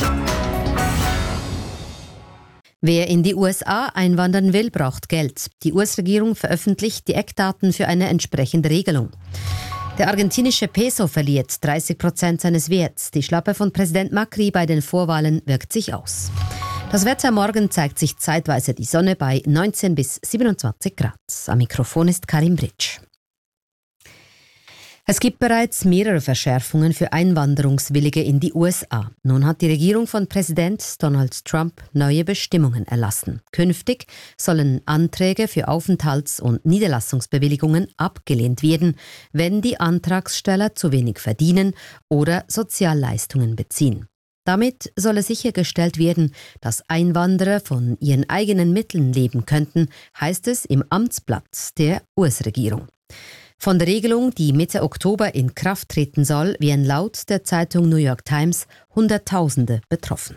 Wer in die USA einwandern will, braucht Geld. Die US-Regierung veröffentlicht die Eckdaten für eine entsprechende Regelung. Der argentinische Peso verliert 30% seines Werts. Die Schlappe von Präsident Macri bei den Vorwahlen wirkt sich aus. Das Wetter morgen zeigt sich zeitweise die Sonne bei 19 bis 27 Grad. Am Mikrofon ist Karim Britsch. Es gibt bereits mehrere Verschärfungen für Einwanderungswillige in die USA. Nun hat die Regierung von Präsident Donald Trump neue Bestimmungen erlassen. Künftig sollen Anträge für Aufenthalts- und Niederlassungsbewilligungen abgelehnt werden, wenn die Antragsteller zu wenig verdienen oder Sozialleistungen beziehen. Damit solle sichergestellt werden, dass Einwanderer von ihren eigenen Mitteln leben könnten, heißt es im Amtsblatt der US-Regierung. Von der Regelung, die Mitte Oktober in Kraft treten soll, wären laut der Zeitung New York Times Hunderttausende betroffen.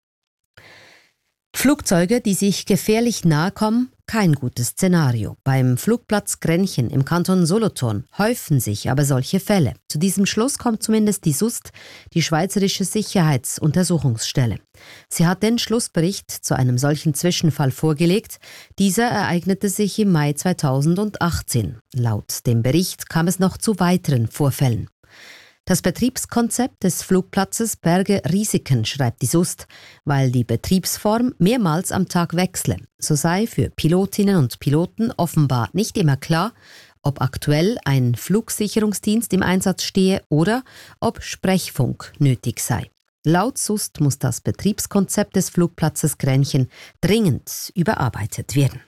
Flugzeuge, die sich gefährlich nahe kommen, kein gutes Szenario. Beim Flugplatz Grenchen im Kanton Solothurn häufen sich aber solche Fälle. Zu diesem Schluss kommt zumindest die SUST, die Schweizerische Sicherheitsuntersuchungsstelle. Sie hat den Schlussbericht zu einem solchen Zwischenfall vorgelegt. Dieser ereignete sich im Mai 2018. Laut dem Bericht kam es noch zu weiteren Vorfällen. Das Betriebskonzept des Flugplatzes berge Risiken, schreibt die SUST, weil die Betriebsform mehrmals am Tag wechsle. So sei für Pilotinnen und Piloten offenbar nicht immer klar, ob aktuell ein Flugsicherungsdienst im Einsatz stehe oder ob Sprechfunk nötig sei. Laut SUST muss das Betriebskonzept des Flugplatzes Grenchen dringend überarbeitet werden.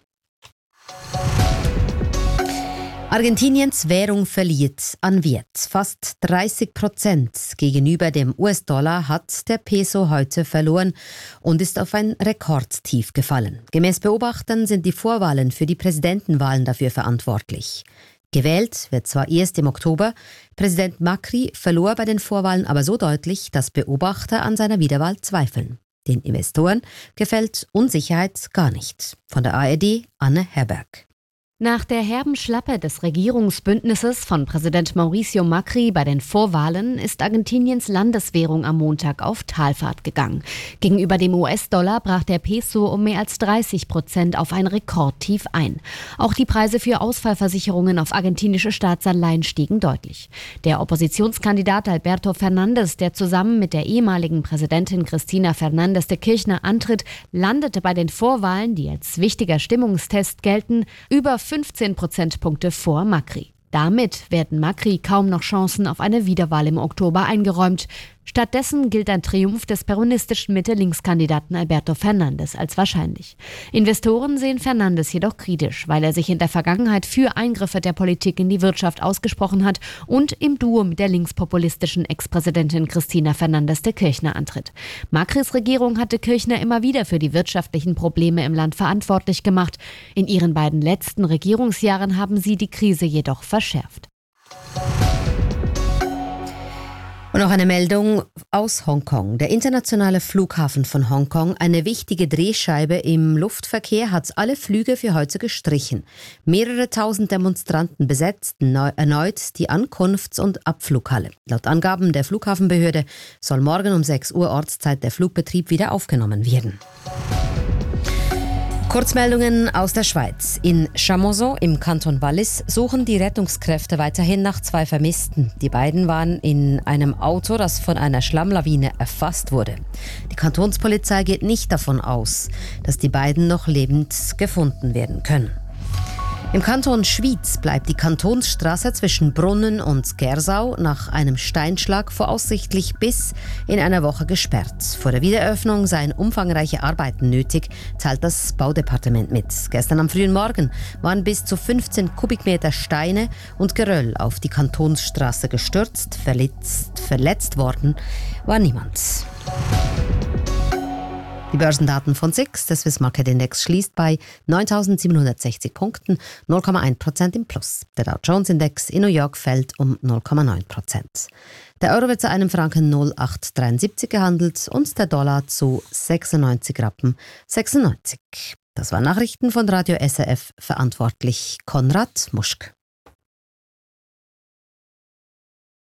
Argentiniens Währung verliert an Wert. Fast 30% gegenüber dem US-Dollar hat der Peso heute verloren und ist auf ein Rekordtief gefallen. Gemäß Beobachtern sind die Vorwahlen für die Präsidentenwahlen dafür verantwortlich. Gewählt wird zwar erst im Oktober, Präsident Macri verlor bei den Vorwahlen aber so deutlich, dass Beobachter an seiner Wiederwahl zweifeln. Den Investoren gefällt Unsicherheit gar nicht. Von der ARD Anne Herberg. Nach der herben Schlappe des Regierungsbündnisses von Präsident Mauricio Macri bei den Vorwahlen ist Argentiniens Landeswährung am Montag auf Talfahrt gegangen. Gegenüber dem US-Dollar brach der Peso um mehr als 30% auf ein Rekordtief ein. Auch die Preise für Ausfallversicherungen auf argentinische Staatsanleihen stiegen deutlich. Der Oppositionskandidat Alberto Fernández, der zusammen mit der ehemaligen Präsidentin Cristina Fernández de Kirchner antritt, landete bei den Vorwahlen, die als wichtiger Stimmungstest gelten, über 15 Prozentpunkte vor Macri. Damit werden Macri kaum noch Chancen auf eine Wiederwahl im Oktober eingeräumt. Stattdessen gilt ein Triumph des peronistischen Mitte-Links-Kandidaten Alberto Fernández als wahrscheinlich. Investoren sehen Fernández jedoch kritisch, weil er sich in der Vergangenheit für Eingriffe der Politik in die Wirtschaft ausgesprochen hat und im Duo mit der linkspopulistischen Ex-Präsidentin Cristina Fernández de Kirchner antritt. Macris Regierung hatte Kirchner immer wieder für die wirtschaftlichen Probleme im Land verantwortlich gemacht. In ihren beiden letzten Regierungsjahren haben sie die Krise jedoch verschärft. Und noch eine Meldung aus Hongkong. Der internationale Flughafen von Hongkong, eine wichtige Drehscheibe im Luftverkehr, hat alle Flüge für heute gestrichen. Mehrere tausend Demonstranten besetzten erneut die Ankunfts- und Abflughalle. Laut Angaben der Flughafenbehörde soll morgen um 6 Uhr Ortszeit der Flugbetrieb wieder aufgenommen werden. Kurzmeldungen aus der Schweiz. In Chamonix im Kanton Wallis suchen die Rettungskräfte weiterhin nach 2 Vermissten. Die beiden waren in einem Auto, das von einer Schlammlawine erfasst wurde. Die Kantonspolizei geht nicht davon aus, dass die beiden noch lebend gefunden werden können. Im Kanton Schwyz bleibt die Kantonsstraße zwischen Brunnen und Gersau nach einem Steinschlag voraussichtlich bis in einer Woche gesperrt. Vor der Wiedereröffnung seien umfangreiche Arbeiten nötig, teilt das Baudepartement mit. Gestern am frühen Morgen waren bis zu 15 Kubikmeter Steine und Geröll auf die Kantonsstraße gestürzt. Verletzt worden war niemand. Die Börsendaten von SIX, der Swiss Market Index, schließt bei 9.760 Punkten, 0,1% im Plus. Der Dow Jones Index in New York fällt um 0,9%. Der Euro wird zu einem Franken 0,873 gehandelt und der Dollar zu 96,96 Rappen. Das waren Nachrichten von Radio SRF, verantwortlich Konrad Muschk.